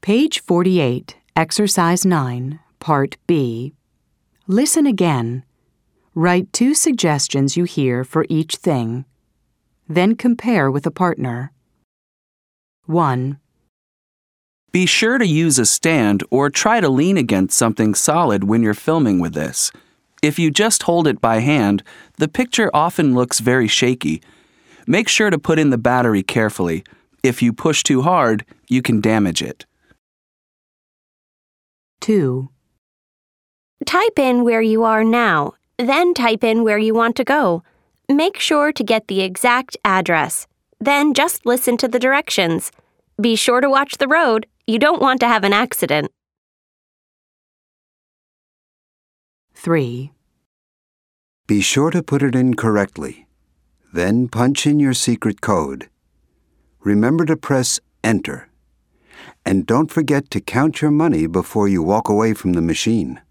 Page 48, Exercise 9, Part B. Listen again. Write 2 suggestions you hear for each thing. Then compare with a partner. 1. Be sure to use a stand or try to lean against something solid when you're filming with this. If you just hold it by hand, the picture often looks very shaky. Make sure to put in the battery carefully. If you push too hard, you can damage it. 2. Type in where you are now, then type in where you want to go. Make sure to get the exact address. Then just listen to the directions. Be sure to watch the road. You don't want to have an accident. 3. Be sure to put it in correctly. Then punch in your secret code. Remember to press Enter. And don't forget to count your money before you walk away from the machine.